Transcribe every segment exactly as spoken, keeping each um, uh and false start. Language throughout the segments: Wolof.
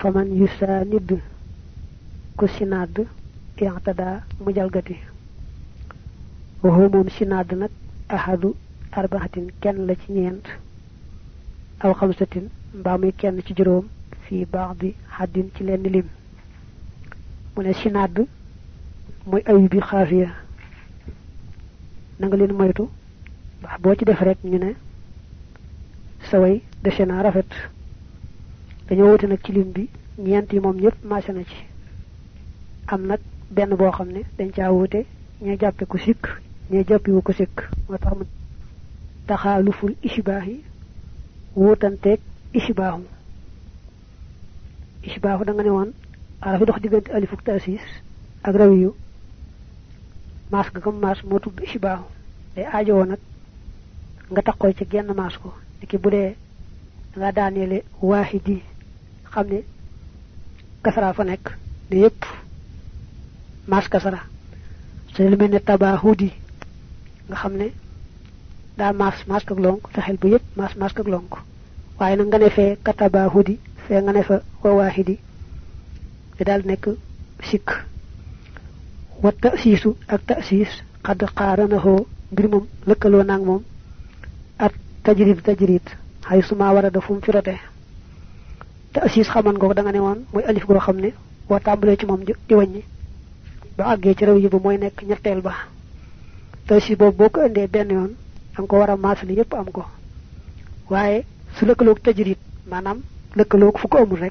faman yusanid ku sinad i'tada mu jalgati wa huwa mom sinad nak ahadu arba'atin kenn la ci ñent aw khamsatin mba muy kenn ci juroom fi ba'di hadin ci lenn lim mu ne sinad moy ayubi khafiya na nga leen moytu wax bo ci def rek ñu ne saway de na rafet dañu wote nak ci lim bi ñent yi mom ñepp ma na ci am nak benn bo xamne dañ ca wote ñi jappé ko sik ñi jappi wu ko sik motax mu takhaluful ishbahi wotantek ishbahu ishbahu da nga ne won ala fi dox digënt alifuk tasis ak rawiyu mas ga kam mas mo tuddu ishbahu day aajo nak nga taxoy ci genn mas ko diki budé nga daanele wahidi xamne kasara fa nek de yépp mas kasara c'est lu melni tabahudi nga xamne da mas mas ak lonk taxel bu yépp mas mas ak lonk waye nak nga ne fe katabahudi fe nga ne fa wahidi da dal nek sik wa ta'sisu ak ta'sis qad qaranahu bir mom lekkalo nak mom at tajrid tajrid hay suma warada fum fi roté ta'sis xaman go da nga ne won moy alif go xamne bo tambalé ci mom di wañi ba aggé ci rew yi bu moy nek ñettel ba ta'sis bobu boko andé ben yoon dang ko wara masali yépp am ko waye su lekkalo tajrid manam lekkalo fu ko amul rek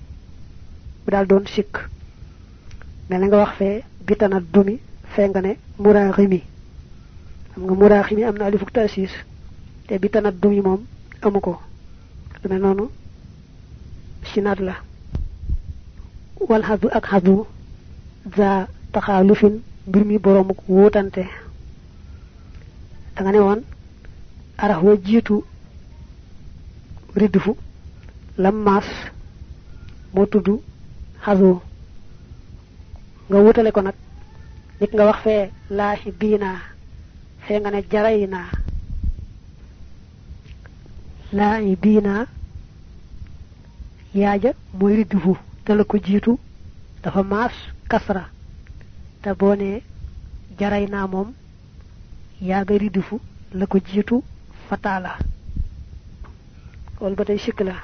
bu dal doon sik mel nga wax fe bitana dumi fe nga ne muraghimi am nga muraghimi amna alifuk ta'sis te bitana dumi mom amuko dama nonu sinad la wal hadu ak hadu za takhalufin birmi boromuk wotante da nga ne won arah wa jitu ridfu lammas mo tuddu hadu nga wutale ko nak nit nga wax fe lahi bina fe nga ne jarayna lahi bina yaaja moy ridfu te la ko jitu dafa mas kasra te boné jarayna mom yaaga ridfu la ko jitu fatala wal batay shikla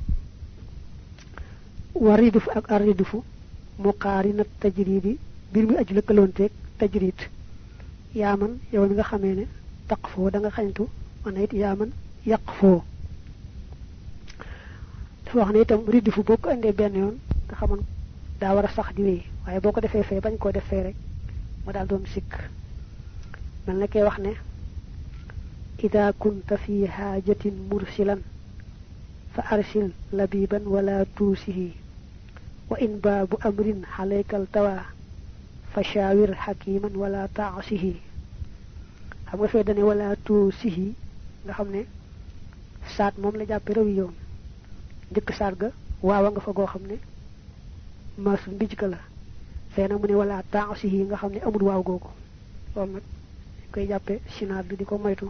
waridfu ak aridfu muqarinat tajridi bir mi aju lekkalontek tajrid yaman yow nga xamé né taqfo da nga xagntu onayit yaman yaqfo dafa wax né tam ridfu bokk andé ben yoon nga xamone da wara sax di wé waye boko défé fé bañ ko défé rek mo dal doon sik man la kay wax né ida kunta fi hajatin mursilan fa arsil labiban wala tusihi wa in babu amrin halaykal tawa fashawir hakiman wala ta'sihi xam nga fe dañé wala tusihi nga xamné saat mom la jappé rew yoon dik saat ga waawa nga fa go xamné mas mbijka la fena mu ne wala ta'sihi nga xamné amul waaw gogo lool nak koy jappé sinad bi diko moytu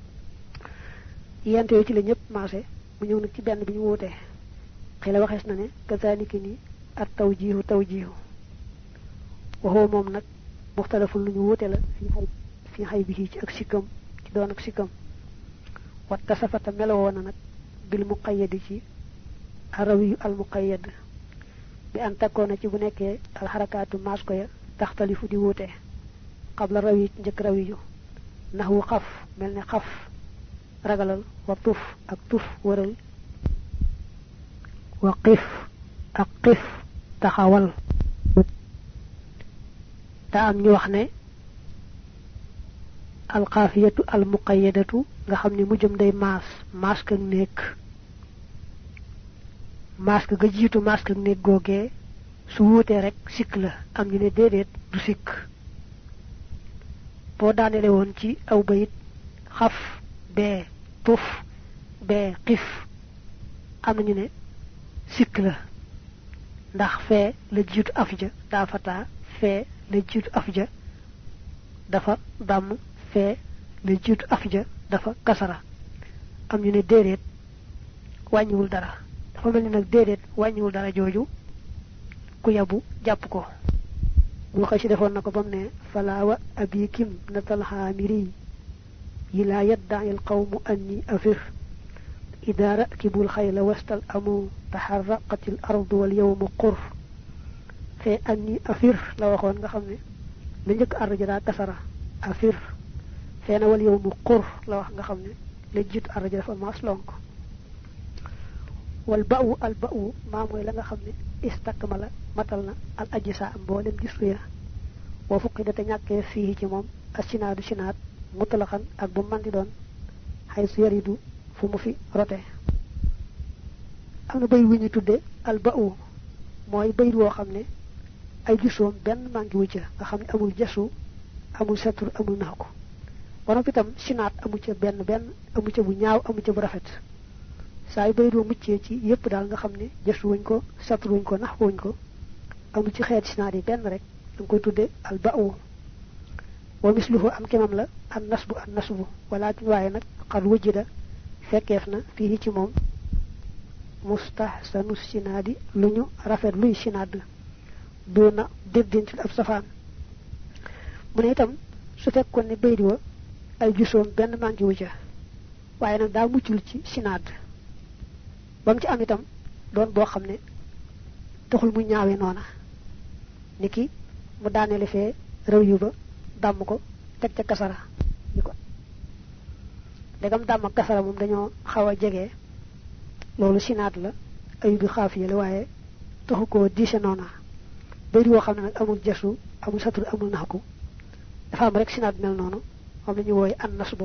yenté ci la ñepp marché mu ñew nak ci benn bi ñu woté xila waxes na né kazaliki ni at tawjihu tawjihu wa huwa mom nak mukhtalafun lu ñu woté la fi hay fi hay bi ci ak sikam ci doon ak sikam wa tasafata melawona nak bil muqayyad ci arawi al muqayyad bi an takona ci bu nekké al harakatu mas ko ya taxtalifu di woté qabla rawi ñeuk rawi yu nahwu khaf melni khaf ragalal wa tuf ak tuf wëral wa qif ak qif taxawal ta am ñu wax ne al qafiyatu al muqayyadatu nga xamni mu jëm day mas mask ak nek mask ga jitu mask ak nek goge su wuté rek sik la am ñu ne dedet du sik bo daanele won ci aw bayit khaf be tuf be qif am ñu ne sik la ndax fe la jitu afja da fata fe la jitu afja dafa dam fe la jitu afja dafa kasara am ñu ne dedet wañiwul dara dafa melni nak dedet wañul dara joju ku yabu japp ko bu xaci defon nako bam ne fala wa abikim natal hamiri ila yadda al qawm anni afir idha rakibul khayla wastal amu taharraqat al ard wal yawm qur fe anni afir la waxon nga xamne la ñëk arjara kasara afir fe na wal yawm qur la wax nga xamne la jitt arjara fa mas lonk wal ba'u al ba'u ma moy la nga xamne istakmala matalna al ajisa mbolem gisu ya wa fuqidata ñaké fi ci mom asinadu sinat mutlaqan ak bu man di don haysu yaridu fu mu fi roté amna bay wuñu tuddé al ba'u moy bay wo xamne ay gisoom ben mangi wu ci nga xamne amul jassu amul satur amul nako wono pitam sinat amu ci ben ben amu ci bu ñaaw amu ci bu rafet say bay do muccé ci yépp dal nga xamne jassu wuñ ko satur wuñ ko nax wuñ ko amu ci xéet sinat yi ben rek dang koy tuddé al ba'u wa misluhu am kemam la an nasbu an nasbu walakin waye nak qad wujida fekefna fi ci mom mustahsanu sinadi luñu rafet luy sinad dona deddintul ab safan mu ne itam su fekkon ne baydi wa ay gisoom ben mangi wu ca waye nak da muccul ci sinad bam ci am itam doon bo xamne taxul mu ñaawé nona niki mu daanele fe rew yu ba dam ko tek ca kasara niko degam dam ak kasara mom dañoo xawa jégué lolu sinad la ay bi xafiya la waye taxu ko diise nona baydi wo xamne nak amul jassu amul satur amul naxku dafa am rek sinad mel nonu mom lañu woy an nasbu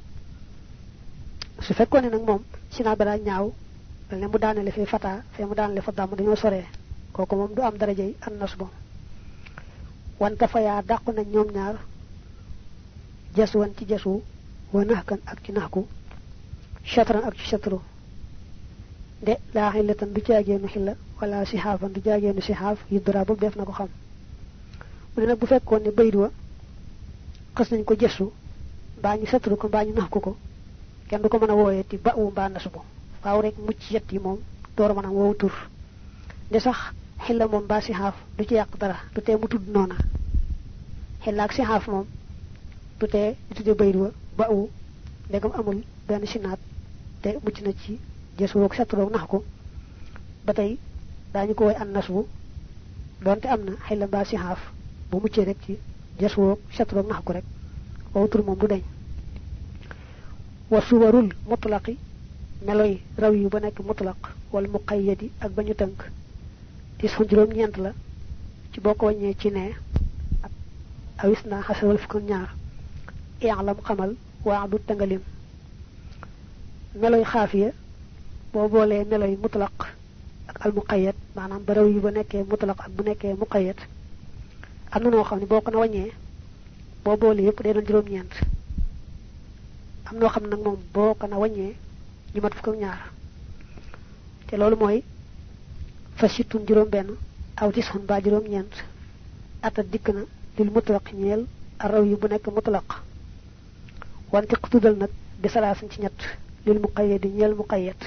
su fekkone nak mom sinad ba da ñaaw melne mu daanele fe fata fe mu daanele fa dam dañoo soré koku mom du am darajay an nasbu wanta fa ya dàq na ñoom ñaar jaswan ci jasu wa nahkan ak ci nahku shatran ak ci shatru de la xilatan du ciageenu xilla wala sihafan du ciageenu sihaf yidra bu def na ko xam mu ne nak bu fekkone ne baydu wa xass nañ ko jasu bañu shatru ko bañu nahku ko kenn du ko mëna woyé ti ba'u ba nasbu faaw rek mucc yett yi mom door mëna wowu tur de sax xilla mom ba sihaf du ci yaq dara du té mu tudd nona xilla ak sihaf mom du té tudé baydu ba'u ndegam amul ben sinat té mucc na ci jesu ak satro nax ko batay dañu ko way an nasbu donte amna xilla ba sihaf bu muccé rek ci jesu ak satro nax ko rek wowu tur mom du deñ wa suwarul mutlaqi meloy raw yu ba nek mutlaq wal muqayyadi ak bañu tank tis fu juroom ñent la ci boko wañé ci né awisna hasawal fukk ñaar i'lam xamal wa du tangalim meloy xafiya bo bolé meloy mutlaq ak al muqayyad manam baraw yu ba nekké mutlaq ak bu nekké muqayyad amna no xamni boko na wañé bo bolé yépp day doon juroom ñent am no xam nak mom boko na wañé ñu mat fukk ñaar té lolu moy fasitun juroom ben aw tisun ba juroom ñent ata dikna lil mutlaq ñeel araw yu bu nek mutlaq wante tudal nak bi salaasin ci ñett lil muqayyad ñeel muqayyad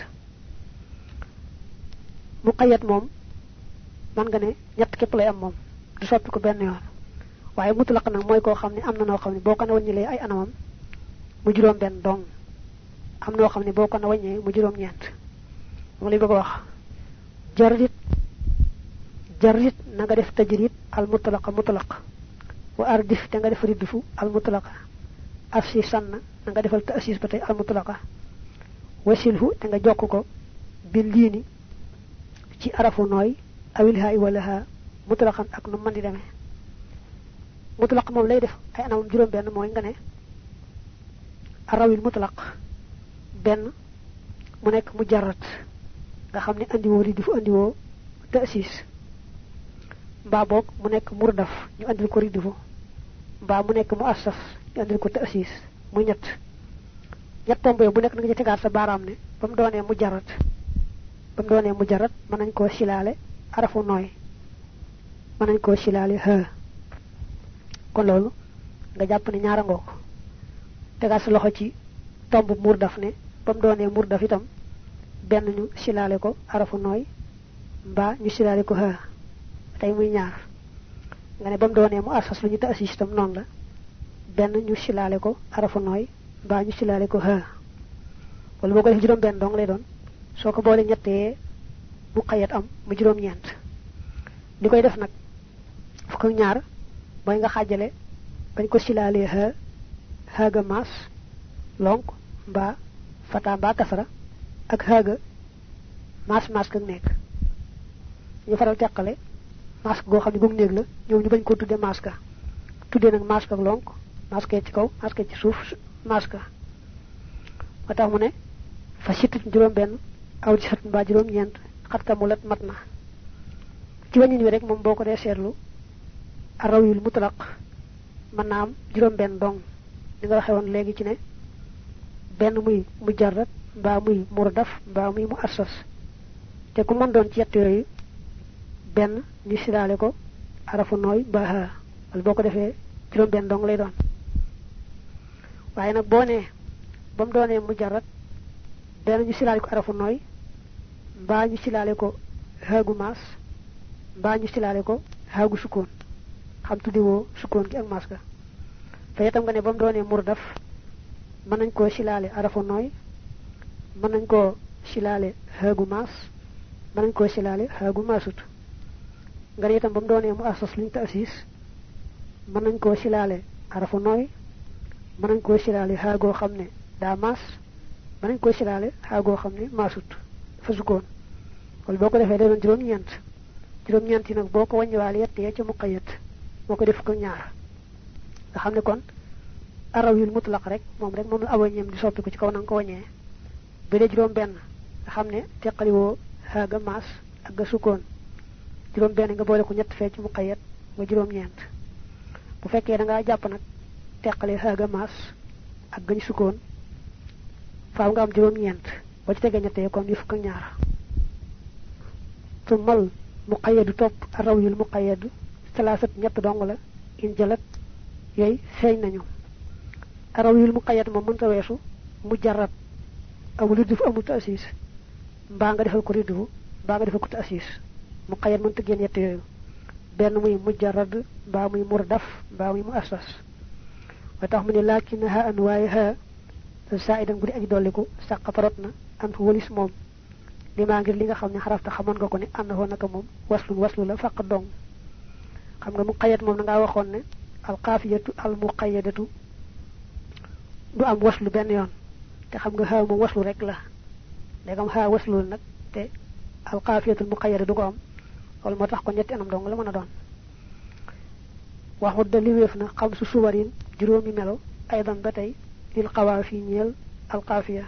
muqayyad mom man nga ne ñett kep lay am mom du soppi ko ben yoon waye mutlaq nak moy ko xamni amna no xamni boko na wañi lay ay anamam mu juroom ben dong am no xamni boko na wañé mu juroom ñent mo lay bëgg wax jarit jarit na nga def tajrid al mutlaq mutlaq wa ardif te nga def ridfu al mutlaq afsi sanna nga defal ta'sis batay al mutlaqa wasilhu te nga jokk ko bil lini ci arafu noy awil hay wala ha mutlaqan ak nu man di demé mutlaq mom lay def ay anam juroom ben moy nga ne arawil mutlaq ben mu nek mujarrad nga xamni andi wo ridfu andi wo ta'sis ba bok mu nek murdaf ñu andil ko ridfu ba mu nek muassaf ñu andil ko ta'sis muy ñett ñett tombe bu nek nga ci tegaat sa baram ne bam doone mujarrad bam doone mujarrad man nañ ko silale arafu noy man nañ ko silale ha kon lolu nga japp ni ñaara ngok tegaat sa loxo ci tombu murdaf ne bam doone murdaf itam ben ñu silalé ko arafu noy mba ñu silalé ko ha tay muy ñaar nga ne bam doone mu asas lu ñu ta système non la ben ñu silalé ko arafu noy mba ñu silalé ko ha wala boko def juroom ben dong lay doon soko boole ñetté bu xayat am mu juroom ñent likoy def nak fuk ak ñaar moy nga xajalé bañ ko silalé ha ha ga mas lonk mba fata mba kasara ak ha ga mas mas ka nek ñu faral tekkale mas go xamni gum neeg la ñoom ñu bañ ko tuddé mas ka tuddé nak mas ka lonk mas ka ci kaw mas ka ci suuf mas ka watax mu ne fa sitt juroom ben aw ci sat mba juroom ñent xat ka mulat matna ci wañu ñu rek mom boko dé sétlu arawil mutlaq manam juroom ben dong di nga waxe won légui ci né ben muy mujarrad ba muy murdaf ba muy muassas té ku mën doon ci yett yoy ben ñu sidalé ko arafu noy ba ha wal boko défé juroom ben dong lay doon waye nak bo né bam doone mujarrad ben ñu sidalé ko arafu noy ba ñu sidalé ko hagu mas ba ñu sidalé ko hagu sukun xam tuddi wo sukun gi ak maska te itam nga ne bam doone murdaf man nañ ko silalé arafu noy man nañ ko silalé hagu mas man nañ ko silalé hagu masut nga itam bam doone mu asas liñ ta'sis man nañ ko silalé arafu noy man nañ ko silalé hago xamné da mas man nañ ko silalé hago xamné masut fa sukun wal boko defé da doon juroom ñent juroom ñent nak boko wañi wal yett ya ci muqayyad moko def ko ñaar nga xamné kon arawil mutlaq rek mom rek mom la awañem di soppi ko ci kaw nang ko wañé bu dé juroom ben nga xamné tekkali wo ha ga mas ak ga sukon juroom ben nga boole ko ñett fe ci muqayyad nga juroom ñent bu fekkee da nga japp nak tekkali ha ga mas ak ga sukon faaw nga am juroom ñent bo ci tégué ñetté kon yu fuk ak ñaar tumal muqayyad top arawil muqayyad salasat ñett dong la in jalat yoy feñ nañu arawil muqayyad mom mënta wessu mujarrad amul def amul ta'sis mba nga defal ko ridu ba nga defal ko ta'sis muqayyad mënta gën yett yoyu ben muy mujarrad ba muy murdaf ba muy muassas wa tax mu ne lakinha anwaiha sa'idan gudi aji doliku saqa farotna an walis mom lima ngir li nga xamni xarafta xamon nga ko ni annahu naka mom waslu waslu la faq dong xam nga muqayyad mom nga waxon ne al qafiyatu al muqayyadatu du am waslu ben yoon te xam nga ha mo waslu rek la legam ha waslu nak te al qafiyatu al muqayyada du ko am wal motax ko ñetti anam dong la mëna doon waxu dali wefna xam su suwarin juroomi melo aydan batay lil qawafi ñeel al qafiya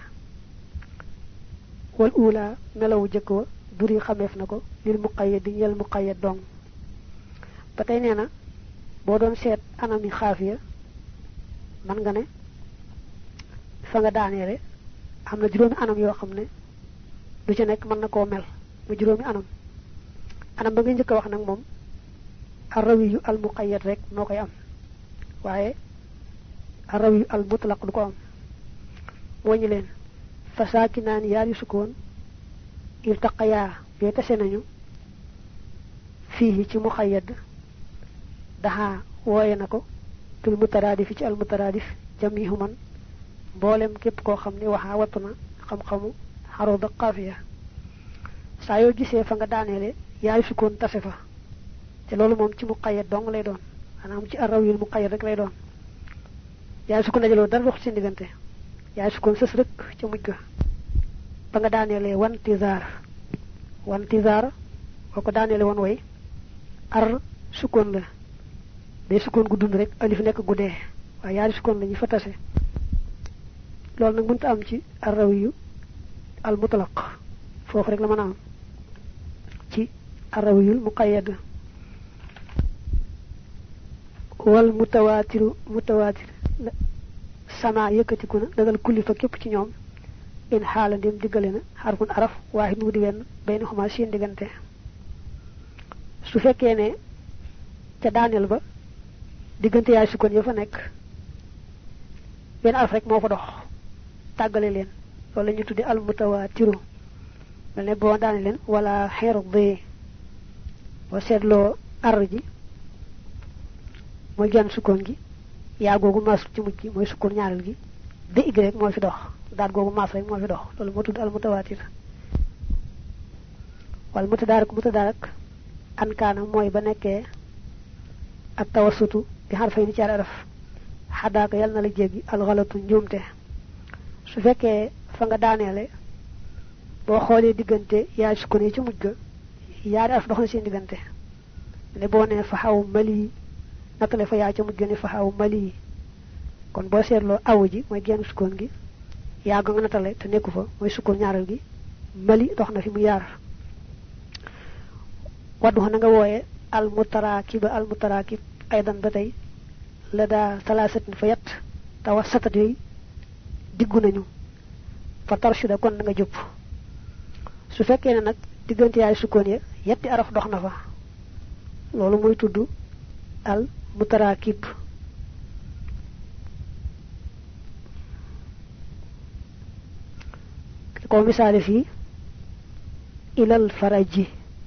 wal ula melawu jekko duri xamef nako lil muqayyad ñeel muqayyad dong batay neena bo doon set anami xafiya man nga ne fa nga daanere amna juroomi anam yo xamne du ci nek man nako mel mu juroomi anam anam ba nga ñëk wax nak mom arawi al muqayyad rek nokay am waye arawi al mutlaq du ko am moñu len fasakinan yaari sukun iltaqaya bi tassé nañu fihi ci muqayyad daha woyé nako tul mutaradif ci al mutaradif jamihu man bolem kep ko xamni waxa watuna xam xamu harud qafiya sa yo gisé fa nga danelé yaay sukun tassé fa té lolu mom ci muqayyad dong lay doon manam ci arawil muqayyad rek lay doon yaay sukun dajalo dar wax ci digënté yaay sukun sess rek ci mujj fa nga danelé wan tizar wan tizar boko danelé won way ar sukun la day sukun gu dund rek alif nek gu dé wa yaari sukun lañu fa tassé lol nak mënta am ci arawiyu al mutlaq fofu rek la mëna am ci arawiyul muqayyad wal mutawatir mutawatir sama yëkëti ku na dagal kulli fa képp ci ñoom in xaala ndim diggalena harfun araf wahid mu di wenn bayna xuma seen digante su fekkee ne ca daanel ba digante yaay sukon ya fa nekk ben araf rek moo fa dox tàggale leen loolu lañu tuddi al mutawatiru ne bo daane len wala hirdi bo setlo arji moy genn sukon gi ya gogu mas ci mujj moy sukon ñaaral gi de y rek mo fi dox daat gogu mas rek mo fi dox lolu mo tud al mutawatir wal mutadarak mutadarak an kana moy ba nekké ak tawassutu bi harfay ni ci araf hadaka yal na la jéggi al ghalatu njumte su fekke fa nga daanele bo xolé digënté ya sukone ci mujj yaari af doxna seen digënté ne bo ne fa xaw mali nakale fa ya ci mujj ne fa xaw mali kon bo sétlo awuji moy genn sukon gi ya nga natale te neku fa moy sukon ñaaral gi mali doxna fi mu yaar wadu nga woyé al mutarakib al mutarakib aydan batay la da thalathatin fayat tawassat yi diggu nañu fa tarshida kon nga jup su fekkee ne nag diggante yaay sukkoon ya yetti araf dox na fa loolu muy tudd al mutarakib ko misaale fii ilal faraji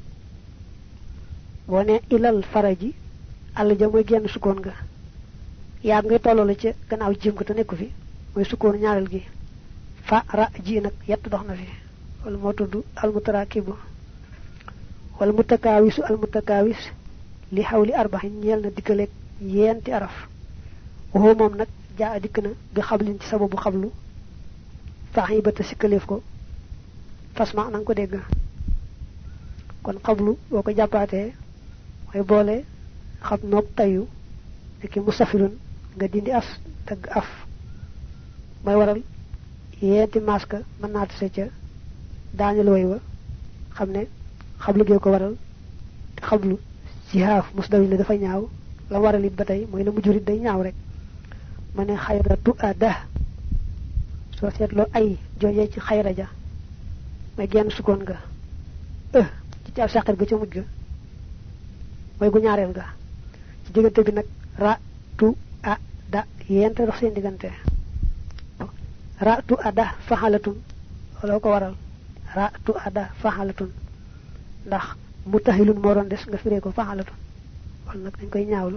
boo ne ilal faraji àll ja mooy genn sukkoon nga yaa ngay tolloo la ca gannaaw jim ko te nekku fi mooy sukkoon ñaareel gi fa ra ji nag yett dox na fi wala mo tuddu al mutarakib wal mutakawis al mutakawis li hawli arba'in ñel na dikalek yenti araf wo mom nak jaa dikna bi xablin ci sababu xablu fahibata sikalef ko fasma nang ko deg kon xablu boko jappaté way bolé xab nok tayu ki musafirun nga dindi as tag af may waral yenti maska man na tassé ca dañu loy wa xamne xablu ge ko waral xablu jihaf musdawil la dafa ñaaw la waral it batay moy la mu jurit day ñaaw rek mané khayratu ada so setlo ay joye ci khayra ja may genn sukon nga euh ci taw saxar ga ci mujj moy gu ñaarel ga ci digënté bi nak ra tu a da yent dox seen digënté ra tu ada fahalatun wala ko waral ra tu ada fahalatun ndax mutahilun mo ron dess nga firé ko fahalatun wal nak dañ koy ñaawlu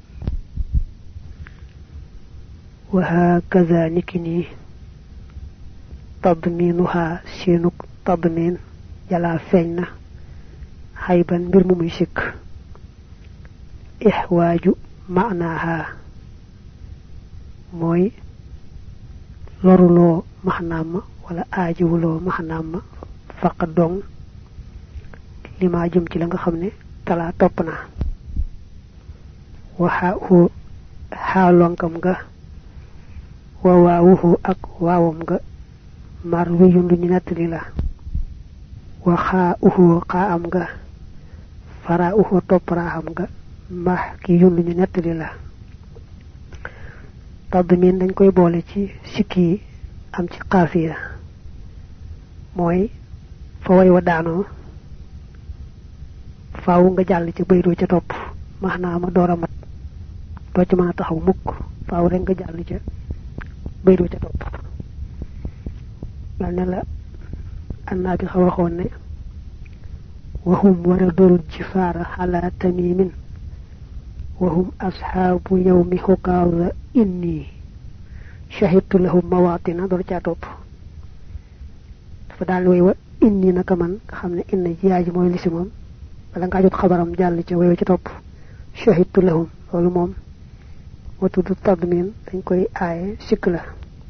wa hakaza nikini tadminuha sinuk tadmin jala feñna hayban mbir mu muy sik ihwaju ma'naha moy lorulo mahnam wala ajiwulo mahnam faq dong lima jëm ci la nga xamne tala top na wa hu halonkam ga wa waawuhu ak waawam ga mar wiyun lu ñu nettali la wa xaa'uhu xaa'am ga faraa'uhu topparaam ga mah ki yun lu ñu nettali la tadmin dañ koy boole ci sikki am ci qafiya moy fa way wa daano faaw nga jall ci baydo ci top mahna ma doora mat do ci mëna taxaw mukk faaw rek nga jall ci baydo ci top la ne la annabi xawaxoon ne wahum waradul jifara ala tamimin وهم أصحاب يوم حقاظ إني شهدت لهم مواطن دور جاتوب فدال ويوا إني نكمن خمنا إن جياج موي لسي موم بلا nga jot xabaram jall ci wéyo ci top shahidtu lahum lolu mom watu du tadmin dañ koy ayé sik la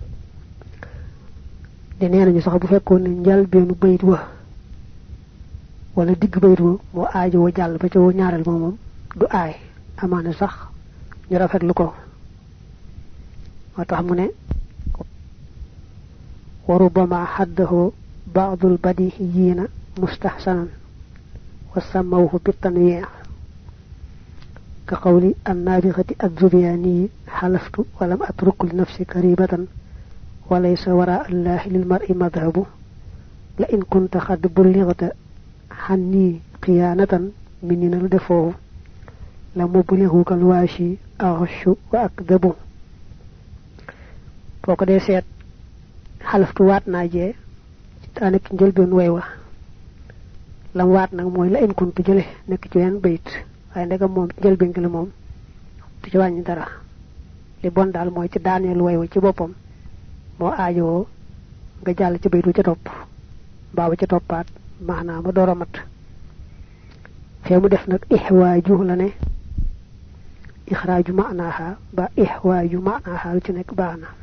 de neena ñu sax bu fekkone njal beenu bayit wa wala digg bayit wa mo aaji wo jall ba ci wo ñaaral mom du ay amana sax ñu rafetlu ko motax mu ne وربما حده بعض البديهيين مستحسنا وسموه بالتنويع كقول النابغة الذبياني حلفت ولم أترك لنفسي قريبة وليس وراء الله للمرء مذهب لئن كنت قد بلغت عني قيانة مني الدفوه لمبلغك الواشي أغش وأكذب فوق دي سيت حلفت وات ناجي تانك نجل بن ويوه lam waat nag mooy la in kuntu jële nekk ci wenn bayit waaye ndegam moom jël bi ngi la moom du ci wàññi dara li bon daal mooy ci daaneel way wa ci boppam moo aajowoo nga jàll ci baytu ca topp mbaa ca toppaat maanaam ma door a mat fee mu def nag ihwaaju la ne ixraaju maanaaha ba ihwaaju maanaaha lu ci nekk baax na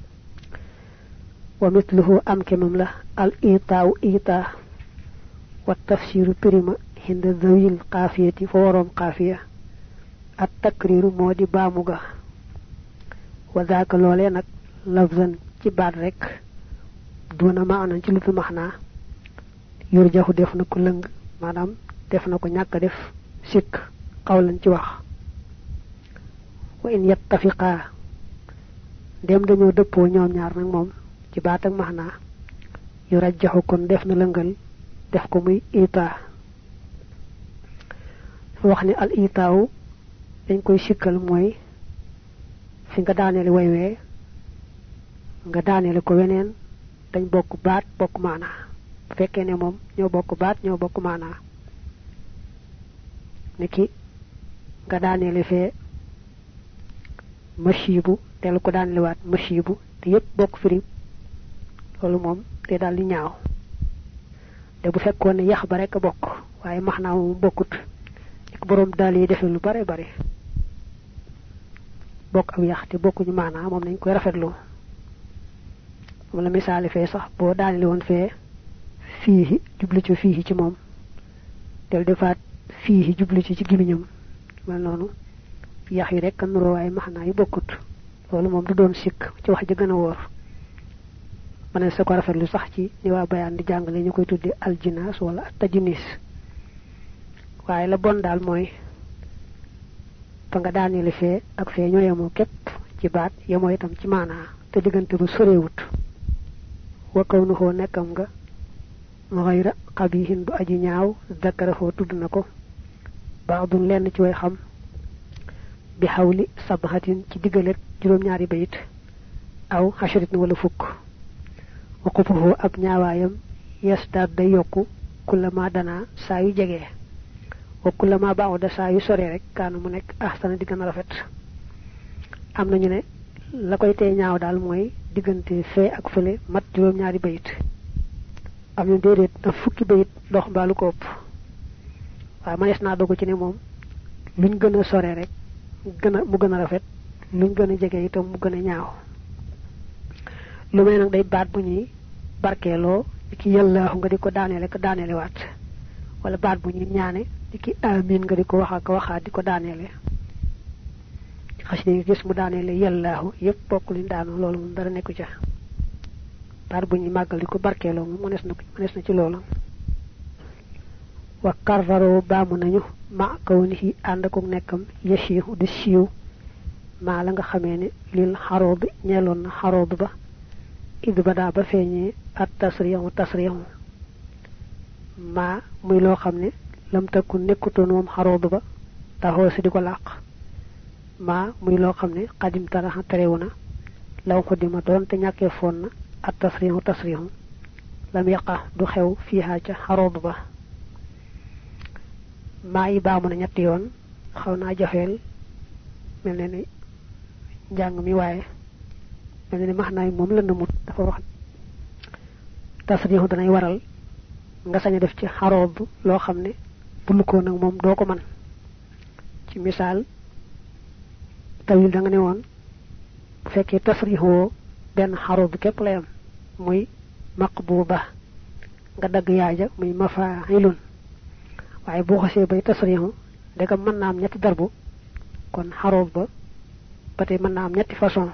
wa mitluhu am kemam la al itaaw itaa wa tafsiru prima hinda zawil qaafiyati fa waroom qaafiya at takriru moo di baamu ga wa zaaka loolee nag lafzan ci baat rek duna maana ci lutu maxnaa yurjaxu def na ko lëng maanaam def na ko ñàkk def sikk xawlan ci wax wa in yattafiqaa dem dañoo dëppoo ñoom ñaar nag moom ci baat ak maxnaa yu rajjaxu kon def na lëngal def ko muy itaa dafa wax ne al itaawu dañ koy sikkal mooy fi nga daaneele way wee nga daaneele ko weneen dañ bokk baat bokk maanaa bu fekkee ne moom ñoo bokk baat ñoo bokk maanaa niki nga daaneele fee mashibu teel ko daaneele waat mashibu te yépp bokk firi loolu moom te daal di ñaaw te bu fekkoon ne yax ba rek a bokk waaye maxnaa moom bokkut ak boroom daal yi defee lu bare bare bokk ak yax te bokkuñu maanaa moom nañ koy rafetlu moom la misaali fee sax boo daaneli woon fee fiihi jublu ci fiihi ci moom tel defaat fiihi jublu ci ci gimiñam mel noonu yax yi rek a nuroo waaye maxnaa yi bokkut loolu moom du doon sikk ci wax ji gën a wóor ma ne sa ko rafetlu sax ci ni waa bayaan di jàngale ñu koy tudde aljinaas wala tajinis waaye la bon daal mooy fa nga daaneli fee ak fee ñoo yemoo képp ci baat yemoo itam ci maanaa te diggante bu sorewut wa kawnuhu nekkam nga ghayra qabihin bu aji ñaaw zakarahu tudd na ko baadun lenn ci way xam bi xawli sabhatin ci diggalet juróom-ñaari bayit aw xashritin wala fukk wa qubuhu ab ñaawaayam yasdaad day yokku kullama dana saa yu jege wa kullama ba'da saa yu sore rek kaanu mu nekk ahsana di gën a rafet am nañu ne la koy tee ñaaw daal mooy diggante fee ak fële mat juróom-ñaari bayit am ñu déedéet na fukki bayit dox mbaalu ko ëpp waaye manees naa dogu ci ne moom luñ gën a sore rek gën a mu gën a rafet luñ gën a jege itam mu gën a ñaaw lu may nag day baat bu ñuy barkeeloo di ki yàllaahu nga di ko daaneele ko daaneele waat wala baat bu ñuy ñaane di ki amin nga di ko wax ak waxaat di ko daaneele xas ni gis mu daaneele yàllaahu yépp bokk liñ daanoo loolu moom dara nekku ca baat bu ñuy màggal di ko barkeeloo moom mënees na ko mënees na ci loolu wa karraroo baamu nañu ma kaw ni yi ànd ak nekkam yasiihu di siiw maa la nga xamee ne lil xaroo bi ñeeloon na xaroo ba id ba daa ba feeñee at tasriyahu tasriyahu maa muy loo xam ne lam takku nekkutoon moom xaroo ba taxoo si di ko làq maa muy loo xam ne xadim taraxa terewu na law xudima doon te ñàkkee foon na at tasriyahu tasriyahu lam yaqa du xew fiihaa ca xaroo ba maa yi baamu na ñetti yoon xaw naa jafeel mel ne ni njàng mi waaye mel ne ni max naay moom la namut dafa wax tasriixu danay waral nga sañ a def ci xaroob loo xam ne bul ko nag moom doo ko man ci misaal tawil da nga ne woon bu fekkee tasriixu benn xaroob képp lay am muy maqbuuba nga dagg yaaja muy mafailun waaye boo xasee bay tasriixu ndegam mën naa am ñetti darbu kon xaroob ba ba tey mën naa am ñetti façon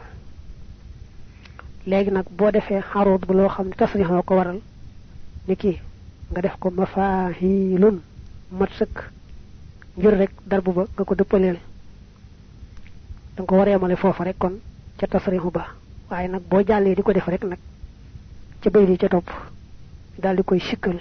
léegi nag boo defee xaroob ba loo xam ne tasriixoo ko waral ni kii nga def ko mafaahilun mat sëkk ngir rek darbu ba nga ko dëppaleel danga ko war a yemale foofa rek kon ca tasriixu ba waaye nag boo jàllee di ko def rek nag ca bay di ca topp daal di koy sikkal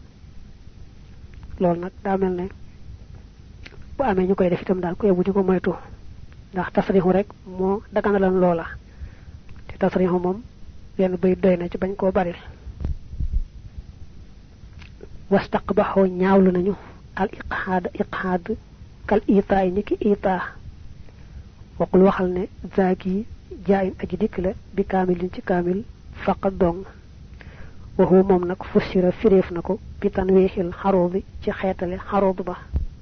loolu nag daa mel ne bu amee ñu koy def itam daal ko yóbbu di ko moytu ndax tasriixu rek moo daganalan loola te tasriixu moom benn bay doy na ci bañ koo baril wastaqbahu ñaawlu nañu al iqhad iqhad kal ita niki ita waqul waxal ne zaki jaayim aji dik la bi kamilin ci kamil faqad dong wa huwa mom nak fusira firef nako bi tanwihil harudi ci xetale harud ba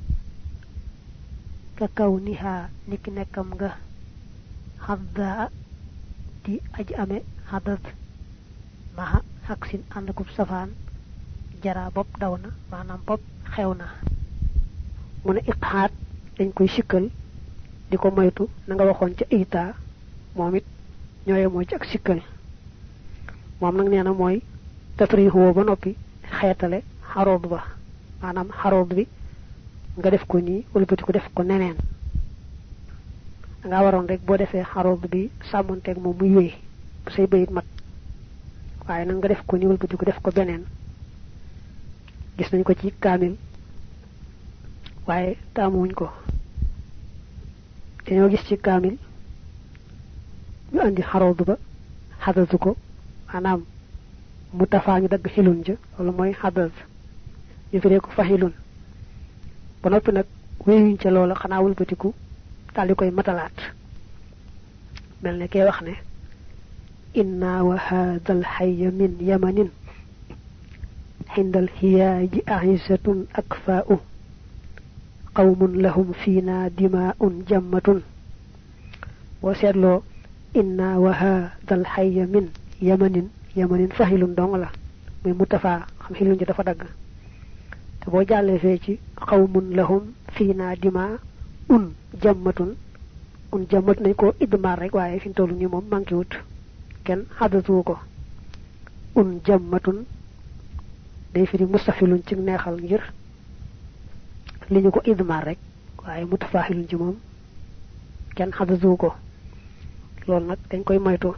ka kawniha niki nekam nga hadda di aji ame hadat maha haksin andakub safan jara bop dawna manam bop xewna mune iqhat dañ koy sikkal diko moytu na nga waxon ci ita momit ñoy mo ci ak sikkal mom nak neena moy tafrihu ba nopi xetale harod ba manam harod bi nga def ko ni wala petit ko def ko neneen nga waron rek bo defé harod bi samonté ak mom muy wé say bayit mat waye nak nga def ko ni wala petit ko def ko benen gis nañ ko ci kamil waye tamuñ ko dañu gis ci kamil ñu andi harod ba hadatu ko manam mutafa ñu dag xilun ja wala moy hadaz ñu firé ko fahilun ba nopi nak wéyuñ ci loola xana wul batiku dal koy matalat melne kay wax ne inna wa hadal hayy min yamanin hindal hiyaji ahisatun akfa'u qawmun lahum fina dima'un jammatun bo setlo inna wa hadal hayy min yamanin yamanin fahilun dong la muy mutafa xam hilun ji dafa dag te bo jalle fe ci qawmun lahum fina dima un jammatun un jammat nañ ko idmar rek waye fi tollu ni mom manki wut ken hadatu ko un jammatun day fi mustafilun ci neexal ngir liñu ko idmar rek waye mutafahilun ci mom ken hadatu ko lool nak dañ koy moytu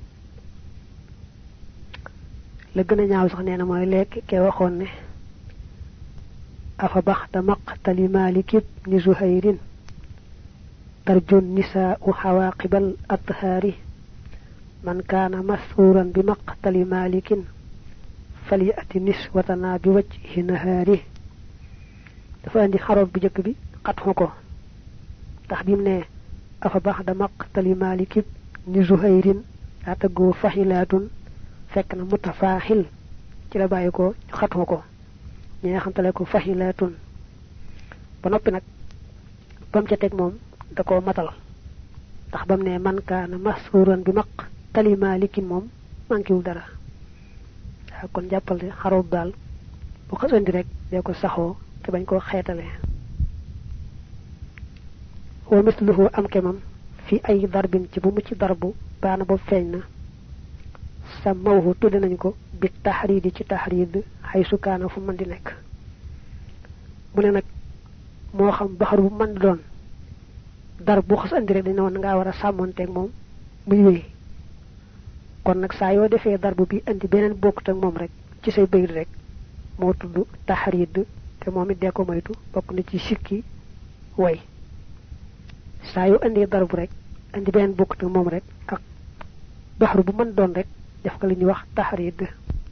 la gëna ñaaw sax neena moy lek ke waxon ne afa baxta maqtali malik ibn zuhayr tarju nisaa'u hawaqibal athari man kana mashuran bi maqtali malik falyati niswatana bi wajhi nahari dafa andi xarot bu jëk bi xatxu ko tax bim ne afa baxda maqtali malik ibn zuhayr atago fahilatun fekk na mutafahil ci la bayiko xatmu ko ñi nga xantale ko fahilatun ba nopi nak bam ca tek mom da ko matal tax bam ne man kana mashuran bi maq tali malikin mom mankiwul dara kon jappal di xarub dal bu ko andi rek de ko saxo te bañ ko xétalé wa misluhu am kemam fi ay darbin ci bu mu ci darbu baana bo feñna samawhu tudde nañ ko bi tahrid ci tahrid haysu kana fu man di nek mu ne nak mo xam baxar bu man doon dar bu xass andi rek dañ won nga wara samonté ak mom muy wé kon nak sa yo defé dar bu bi andi benen bokut ak mom rek ci say beuyit rek mo tuddu tahrid te momi de ko moytu bokku na ci sikki way sa yo andi dar bu rek andi benen bokut ak mom rek ak baxar bu man doon rek def ko li ñu wax tahrid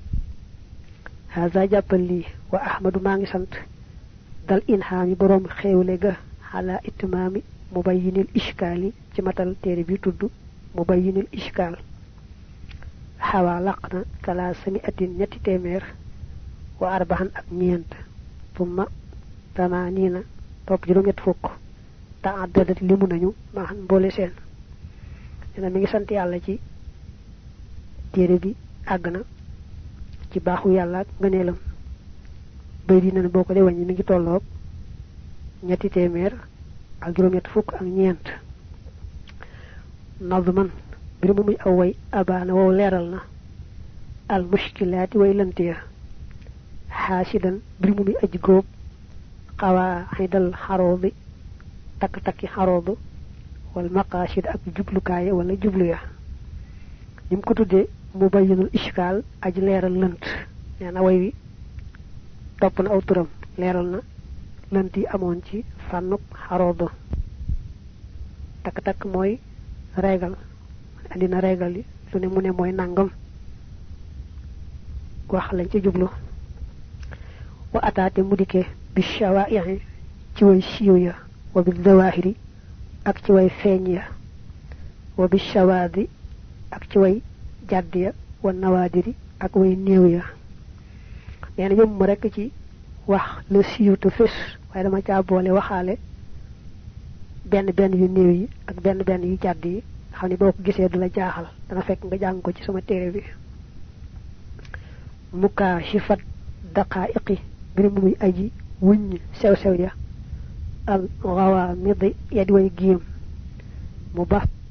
haza jappal li wa ahmadu ma ngi sant dal inhami borom xewle ga ala itmami mubayyinil ishkali ci matal téré bi tuddu mubayyinil ishkal hawa laqna kala sami'atin ñetti témèr wa arbahan ak ñent thumma tamanina top juroom ñett fukk ta'addadat limu nañu ma han bolé sen dina mi ngi sant yalla ci téré bi agna ci baxu yalla ak ngeenelam bay di na boko de wañi mi ngi tollok ñetti témèr ak juroom ñett fukk ak ñent nazman bir mu muy away abana wo leral na al mushkilati way lantiya hasidan bir mu muy aji gob qawa haydal harodi tak takki harodu wal maqasid ak jublukaay wala jublu ya nim ko tuddé mubayyinul ishkal aji leral lant neena way wi top na aw turam leral na lanti amon ci fanuk harodo tak tak moy regal andina regal li lu ne mu ne moy nangam wax lañ ci jublu wa ataate mudike bi shawaa'i ci way siiw ya wa bi zawahiri ak ci way feeñ ya wa bi shawaadi ak ci way jadd ya wa nawaadiri ak way néew ya neena yëm ma rek ci wax le siiw te fess waaye dama caa boole waxaale benn benn yu néew yi ak benn benn yu jadd yi xam ni boo ko gisee du la jaaxal dana fekk nga jàng ko ci sama téere bi mukaashifat daqaa'iqi bir mu muy aji wuñ sew sew ya al ghawaamid yadi way giim mu ba